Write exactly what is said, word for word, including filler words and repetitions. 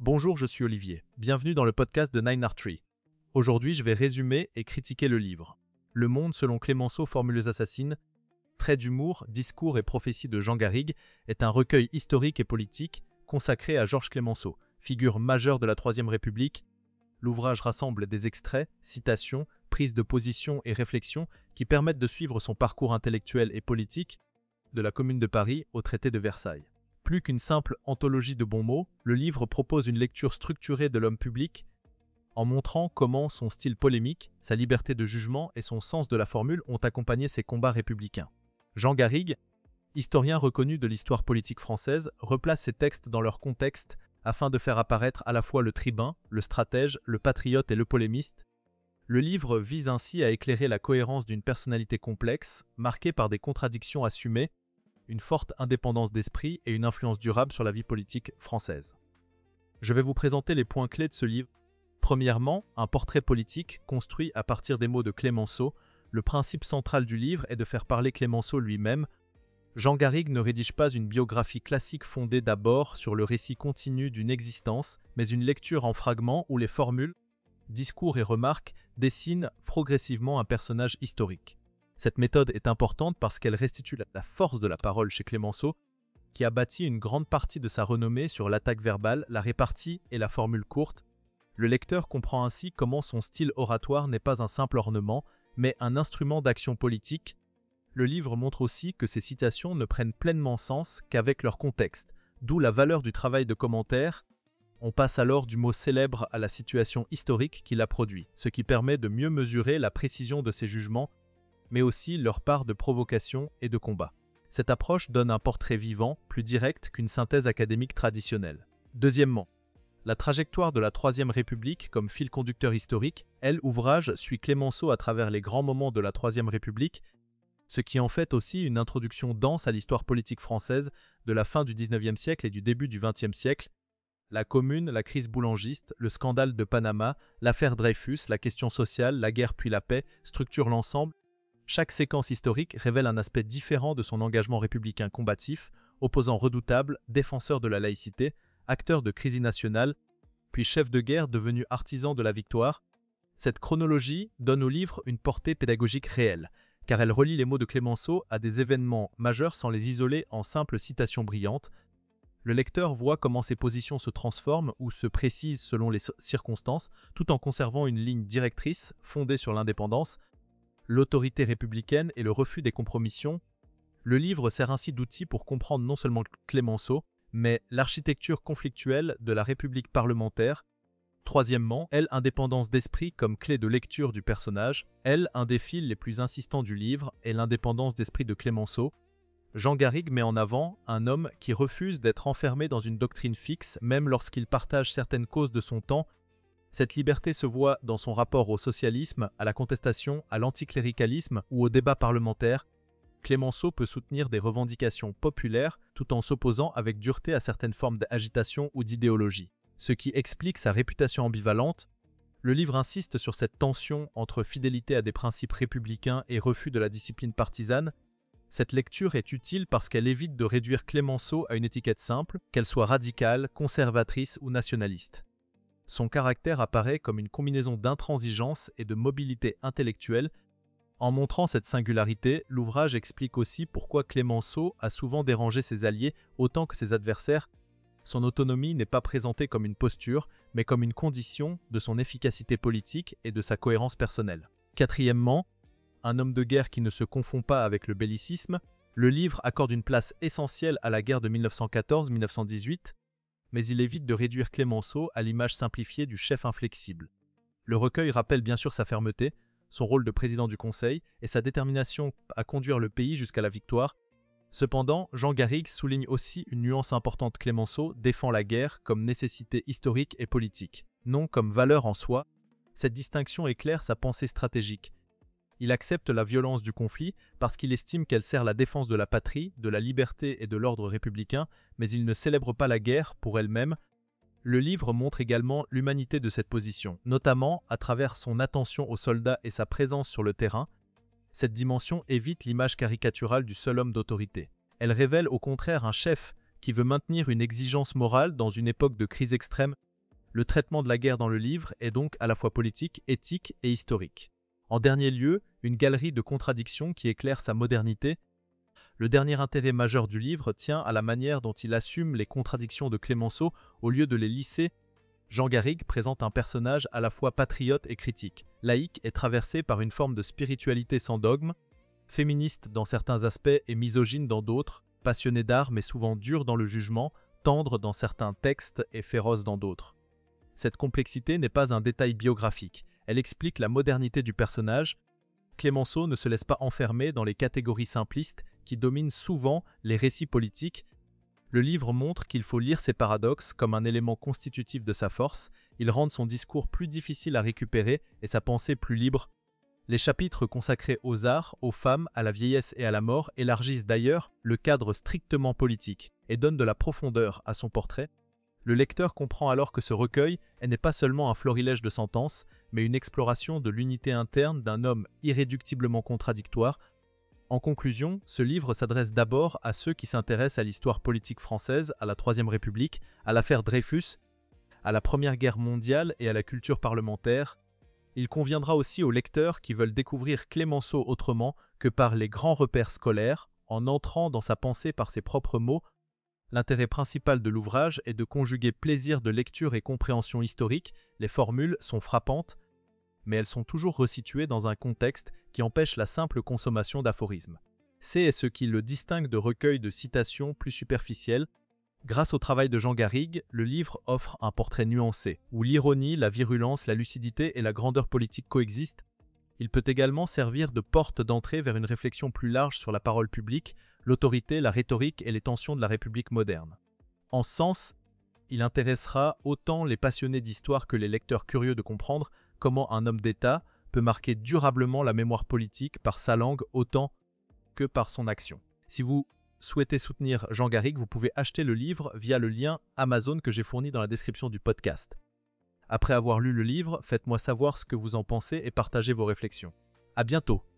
Bonjour, je suis Olivier. Bienvenue dans le podcast de Nine Art Tree. Aujourd'hui, je vais résumer et critiquer le livre Le Monde selon Clémenceau, Formules assassines, Traits d'humour, discours et prophéties de Jean Garrigue est un recueil historique et politique consacré à Georges Clémenceau, figure majeure de la Troisième République. L'ouvrage rassemble des extraits, citations, prises de position et réflexions qui permettent de suivre son parcours intellectuel et politique, de la Commune de Paris au traité de Versailles. Plus qu'une simple anthologie de bons mots, le livre propose une lecture structurée de l'homme public, en montrant comment son style polémique, sa liberté de jugement et son sens de la formule ont accompagné ses combats républicains. Jean Garrigue, historien reconnu de l'histoire politique française, replace ses textes dans leur contexte afin de faire apparaître à la fois le tribun, le stratège, le patriote et le polémiste. Le livre vise ainsi à éclairer la cohérence d'une personnalité complexe, marquée par des contradictions assumées, une forte indépendance d'esprit et une influence durable sur la vie politique française. Je vais vous présenter les points clés de ce livre. Premièrement, un portrait politique construit à partir des mots de Clémenceau. Le principe central du livre est de faire parler Clémenceau lui-même. Jean Garrigue ne rédige pas une biographie classique fondée d'abord sur le récit continu d'une existence, mais une lecture en fragments où les formules, discours et remarques dessinent progressivement un personnage historique. Cette méthode est importante parce qu'elle restitue la force de la parole chez Clémenceau, qui a bâti une grande partie de sa renommée sur l'attaque verbale, la répartie et la formule courte. Le lecteur comprend ainsi comment son style oratoire n'est pas un simple ornement, mais un instrument d'action politique. Le livre montre aussi que ces citations ne prennent pleinement sens qu'avec leur contexte, d'où la valeur du travail de commentaire. On passe alors du mot célèbre à la situation historique qui l'a produit, ce qui permet de mieux mesurer la précision de ses jugements, mais aussi leur part de provocation et de combat. Cette approche donne un portrait vivant, plus direct qu'une synthèse académique traditionnelle. Deuxièmement, la trajectoire de la Troisième République comme fil conducteur historique, elle, ouvrage, suit Clémenceau à travers les grands moments de la Troisième République, ce qui en fait aussi une introduction dense à l'histoire politique française de la fin du dix-neuvième siècle et du début du vingtième siècle. La Commune, la crise boulangiste, le scandale de Panama, l'affaire Dreyfus, la question sociale, la guerre puis la paix structurent l'ensemble. Chaque séquence historique révèle un aspect différent de son engagement républicain combatif, opposant redoutable, défenseur de la laïcité, acteur de crise nationale, puis chef de guerre devenu artisan de la victoire. Cette chronologie donne au livre une portée pédagogique réelle, car elle relie les mots de Clémenceau à des événements majeurs sans les isoler en simples citations brillantes. Le lecteur voit comment ces positions se transforment ou se précisent selon les circonstances, tout en conservant une ligne directrice fondée sur l'indépendance, l'autorité républicaine et le refus des compromissions. Le livre sert ainsi d'outil pour comprendre non seulement Clémenceau, mais l'architecture conflictuelle de la République parlementaire. Troisièmement, elle, indépendance d'esprit comme clé de lecture du personnage. Elle, un des fils les plus insistants du livre est l'indépendance d'esprit de Clémenceau. Jean Garrigue met en avant un homme qui refuse d'être enfermé dans une doctrine fixe, même lorsqu'il partage certaines causes de son temps. Cette liberté se voit dans son rapport au socialisme, à la contestation, à l'anticléricalisme ou au débat parlementaire. Clémenceau peut soutenir des revendications populaires tout en s'opposant avec dureté à certaines formes d'agitation ou d'idéologie, ce qui explique sa réputation ambivalente. Le livre insiste sur cette tension entre fidélité à des principes républicains et refus de la discipline partisane. Cette lecture est utile parce qu'elle évite de réduire Clémenceau à une étiquette simple, qu'elle soit radicale, conservatrice ou nationaliste. Son caractère apparaît comme une combinaison d'intransigeance et de mobilité intellectuelle. En montrant cette singularité, l'ouvrage explique aussi pourquoi Clémenceau a souvent dérangé ses alliés autant que ses adversaires. Son autonomie n'est pas présentée comme une posture, mais comme une condition de son efficacité politique et de sa cohérence personnelle. Quatrièmement, un homme de guerre qui ne se confond pas avec le bellicisme, le livre accorde une place essentielle à la guerre de mille neuf cent quatorze mille neuf cent dix-huit, mais il évite de réduire Clémenceau à l'image simplifiée du chef inflexible. Le recueil rappelle bien sûr sa fermeté, son rôle de président du Conseil et sa détermination à conduire le pays jusqu'à la victoire. Cependant, Jean Garrigue souligne aussi une nuance importante. Clémenceau défend la guerre comme nécessité historique et politique, non comme valeur en soi. Cette distinction éclaire sa pensée stratégique. Il accepte la violence du conflit parce qu'il estime qu'elle sert la défense de la patrie, de la liberté et de l'ordre républicain, mais il ne célèbre pas la guerre pour elle-même. Le livre montre également l'humanité de cette position, notamment à travers son attention aux soldats et sa présence sur le terrain. Cette dimension évite l'image caricaturale du seul homme d'autorité. Elle révèle au contraire un chef qui veut maintenir une exigence morale dans une époque de crise extrême. Le traitement de la guerre dans le livre est donc à la fois politique, éthique et historique. En dernier lieu, une galerie de contradictions qui éclaire sa modernité. Le dernier intérêt majeur du livre tient à la manière dont il assume les contradictions de Clémenceau au lieu de les lisser. Jean Garrigue présente un personnage à la fois patriote et critique, laïque et traversé par une forme de spiritualité sans dogme, féministe dans certains aspects et misogyne dans d'autres, passionné d'art mais souvent dur dans le jugement, tendre dans certains textes et féroce dans d'autres. Cette complexité n'est pas un détail biographique, elle explique la modernité du personnage. Clémenceau ne se laisse pas enfermer dans les catégories simplistes qui dominent souvent les récits politiques. Le livre montre qu'il faut lire ces paradoxes comme un élément constitutif de sa force, ils rendent son discours plus difficile à récupérer et sa pensée plus libre. Les chapitres consacrés aux arts, aux femmes, à la vieillesse et à la mort élargissent d'ailleurs le cadre strictement politique et donnent de la profondeur à son portrait. Le lecteur comprend alors que ce recueil n'est pas seulement un florilège de sentences, mais une exploration de l'unité interne d'un homme irréductiblement contradictoire. En conclusion, ce livre s'adresse d'abord à ceux qui s'intéressent à l'histoire politique française, à la Troisième République, à l'affaire Dreyfus, à la Première Guerre mondiale et à la culture parlementaire. Il conviendra aussi aux lecteurs qui veulent découvrir Clémenceau autrement que par les grands repères scolaires, en entrant dans sa pensée par ses propres mots. L'intérêt principal de l'ouvrage est de conjuguer plaisir de lecture et compréhension historique. Les formules sont frappantes, mais elles sont toujours resituées dans un contexte qui empêche la simple consommation d'aphorismes. C'est ce qui le distingue de recueils de citations plus superficielles. Grâce au travail de Jean Garrigue, le livre offre un portrait nuancé, où l'ironie, la virulence, la lucidité et la grandeur politique coexistent. Il peut également servir de porte d'entrée vers une réflexion plus large sur la parole publique, l'autorité, la rhétorique et les tensions de la République moderne. En ce sens, il intéressera autant les passionnés d'histoire que les lecteurs curieux de comprendre comment un homme d'État peut marquer durablement la mémoire politique par sa langue autant que par son action. Si vous souhaitez soutenir Jean Garrigue, vous pouvez acheter le livre via le lien Amazon que j'ai fourni dans la description du podcast. Après avoir lu le livre, faites-moi savoir ce que vous en pensez et partagez vos réflexions. À bientôt!